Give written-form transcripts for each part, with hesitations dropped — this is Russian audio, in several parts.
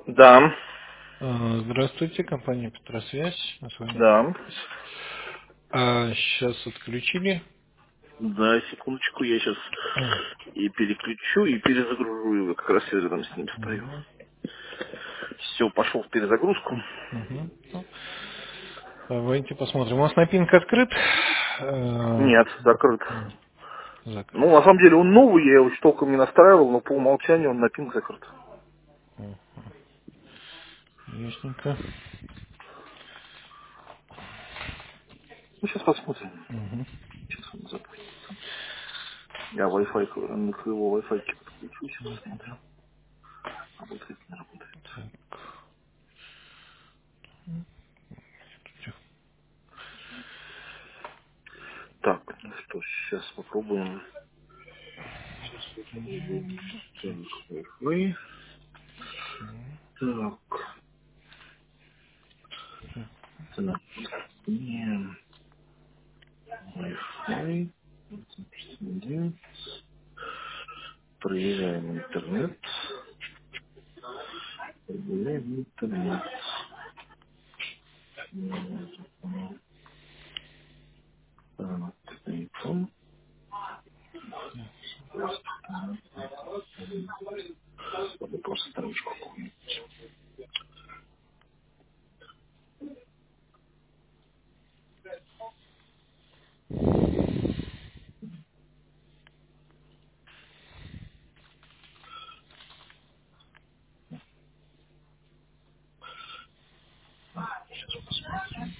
Да, Здравствуйте, компания Петросвязь. Мы с вами. да. Сейчас отключили. Да, секундочку, я сейчас М, и переключу, и перезагружу его. Как раз я рядом с ним стою. мгм, Все, пошел в перезагрузку. мгм. Ну, давайте посмотрим. У вас на пинг открыт? Э, Нет, закрыт. м, Ну, Закрыт. на самом деле он новый, я его еще толком не настраивал, но по умолчанию он на пинг закрыт. М, Ясненько. Ну, сейчас посмотрим. Мгм. Сейчас он запустится. Я Wi-Fi, на своего Wi-Fi подключу, сейчас посмотрим. Работает, не работает. Так. Так, ну что, сейчас попробуем. Сейчас попробуем. Так, Wi-Fi. Так, так, не Wi-Fi. Один. Проверяем интернет. Проверяем интернет. Так, телефон. Надо просто страничку какую-нибудь. Сейчас посмотрим.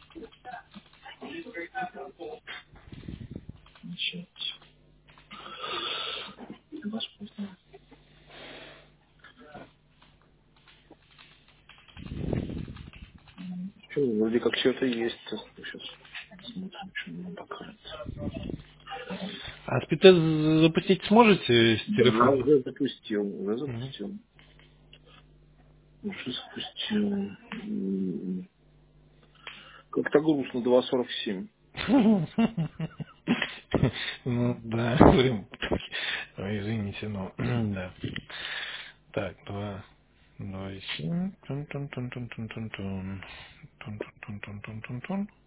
Начать. Господи. Что, вроде как что-то есть. Сейчас посмотрим, что нам покажет. А спитез запустить сможете с Да, телефона? уже запустил. Уже Мгм. запустил. Уже запустил. Как-то грустно, 2.47. Ну да, время. Ой, извините, но да. Так, два и семь. Тун-тун-тун-тун-тун-тун. Тун-тун-тун-тун-тун-тун.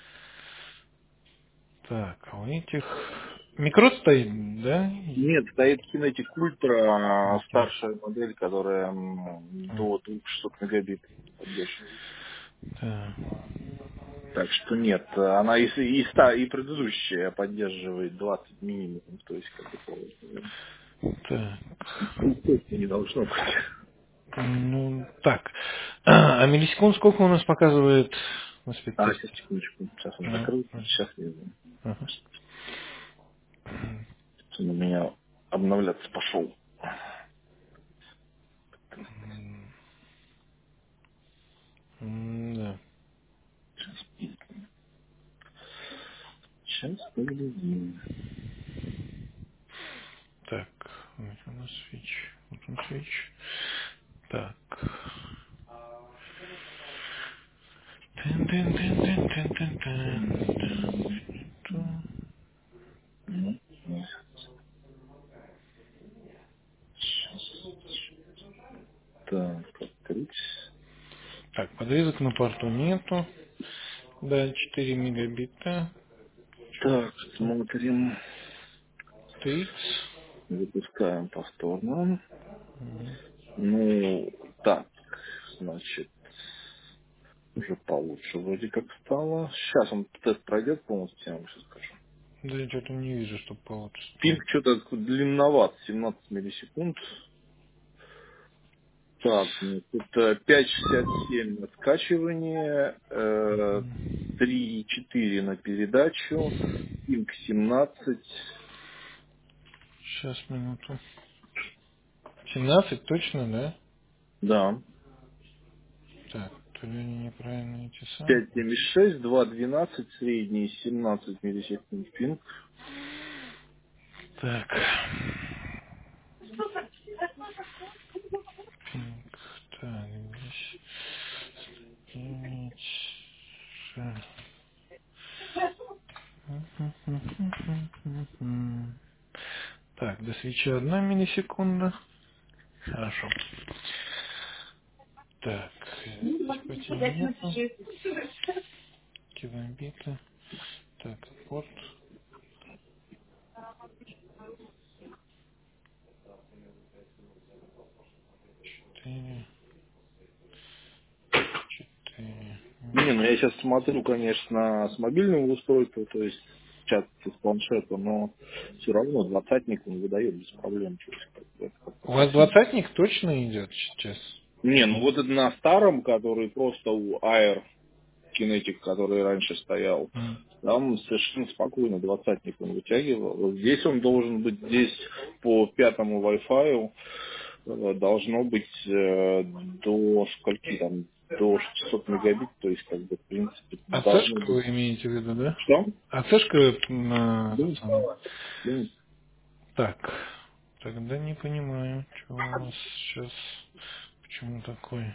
Так, а у этих микро стоит, да? Нет, стоит Kinetic Ultra, Ультра. старшая модель, которая М, до 600 мегабит поддерживает. Да. Так что нет, она и предыдущая поддерживает 20 минимум, то есть как бы положено. Так. Точно не должно быть. Ну, так. А миллисекунд сколько у нас показывает на А, спидтесте? сейчас секундочку, сейчас он А, закрылся, сейчас я ага. он у меня обновляться пошел. Да. Сейчас поглядим. Так, вот у нас свич. Вот он свич. Так. Тын-тын-тын-тын-тын-тын. Ну, сейчас. Так, открыть. Так, подвесок на порту нету. Да, 4 мегабита. Так, смотрим. TX. Запускаем повторно. Ну, так, значит, уже получше вроде как стало. Сейчас он тест пройдет полностью, я вам сейчас скажу. Да, что-то не вижу, что получится. Пинг что-то длинноват, 17 миллисекунд. Так, ну, тут 5,67 на скачивание, 3,4 на передачу, пинг 17. Сейчас, минуту. 17 точно, да? Да. Так, то ли они неправильно эти самые. 5,76, 2,12, средний 17 миллисекунд пинг. Так. Пинг. Так, здесь. Иметь. Так, до свечи 1 миллисекунда. Хорошо. Так, симпатии нету. Килобита. Так, порт. 4, 4. Не, ну я сейчас смотрю, конечно, с мобильного устройства, то есть сейчас с планшета, но все равно двадцатник он выдает без проблем. То есть, как бы, это как-то У вас совсем. двадцатник точно идет сейчас? Не, ну вот это на старом, который просто у Air Kinetic, который раньше стоял, М. там совершенно спокойно двадцатник он вытягивал. Вот здесь он должен быть, здесь по пятому Wi-Fi должно быть до скольки там, до 600 мегабит, то есть как бы в принципе должно АЦшка быть. вы имеете в виду, да? Что? АЦшка на Да, этот самый. да. Так, тогда не понимаю, что у вас сейчас, почему такой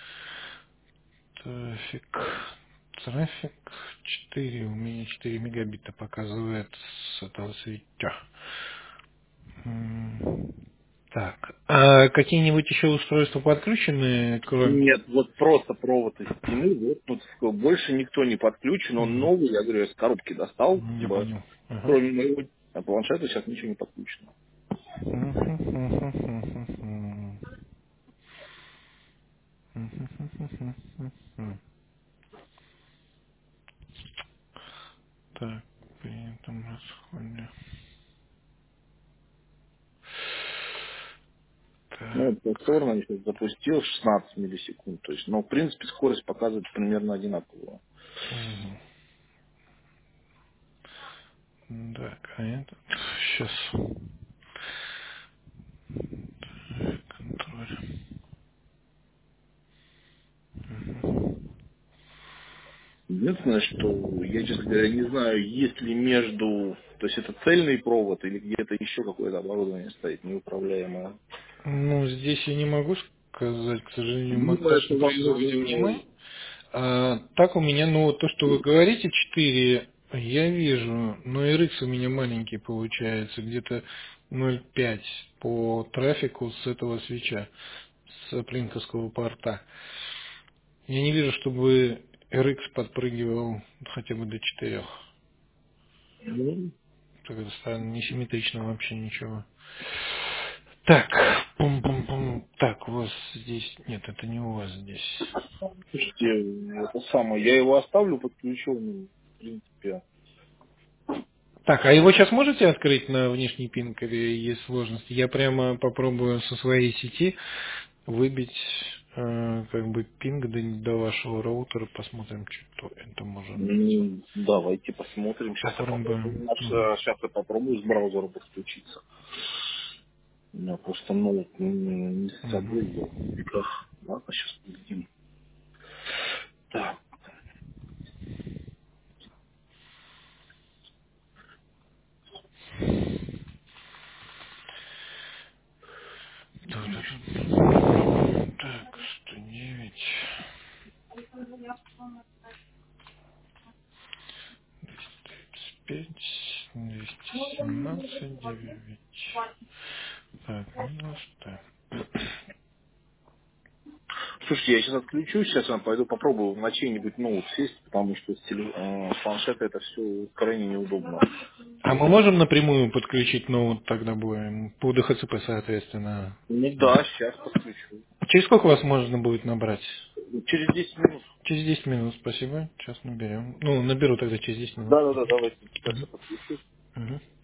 трафик. Трафик 4, у меня 4 мегабита показывает с этого свеча. М, Так, а какие-нибудь еще устройства подключены, кроме... Нет, вот просто провод из стены, вот тут больше никто не подключен, он Мгм. новый, я говорю, я с коробки достал, как Я бы, понял. Ага. кроме моего планшета сейчас ничего не подключено. Так, при этом расходе. Ну, Так. вот повторно я сейчас запустил 16 миллисекунд, то есть, но в принципе скорость показывает примерно одинаковую. Мгм. Так, а этот сейчас контроль. Единственное, что я, честно говоря, не знаю, есть ли между, то есть это цельный провод или где-то еще какое-то оборудование стоит неуправляемое. Ну, здесь я не могу сказать, к сожалению, Думаю, монтаж что не вам производим нужен мы. А, так у меня, ну, вот то, что вы говорите, 4 я вижу, но RX у меня маленький получается, где-то 0,5 по трафику с этого свеча, с плинковского порта. Я не вижу, чтобы RX подпрыгивал хотя бы до 4. ну, Так это странно, несимметрично вообще ничего. Так, пум-пум-пум. Так, у вас здесь... Нет, это не у вас здесь. слушайте, это самое, я его оставлю подключенным, в принципе. Так, а его сейчас можете открыть на внешний пинг или есть сложности? Я прямо попробую со своей сети выбить как бы пинг до вашего роутера, посмотрим, что это может быть. Ну, давайте посмотрим. Попробуем. Мгм. Сейчас я попробую с браузера подключиться. У меня просто ноут не с собой. Я Мгм. в руках. Ладно, сейчас поглядим. Так, Так, 109, 235, 217, 9. Так, минус, так. слушайте, я сейчас отключусь, сейчас я пойду попробую на чей-нибудь ноут сесть, потому что с планшета это все крайне неудобно. А мы можем напрямую подключить ноут тогда будем по ДХЦП, соответственно. Ну да, сейчас подключу. Через сколько вас можно будет набрать? Через 10 минут. Через 10 минут, спасибо. Сейчас наберем. Ну, наберу тогда через 10 минут. Да, давайте. Сейчас Мгм. я подключу. Мгм.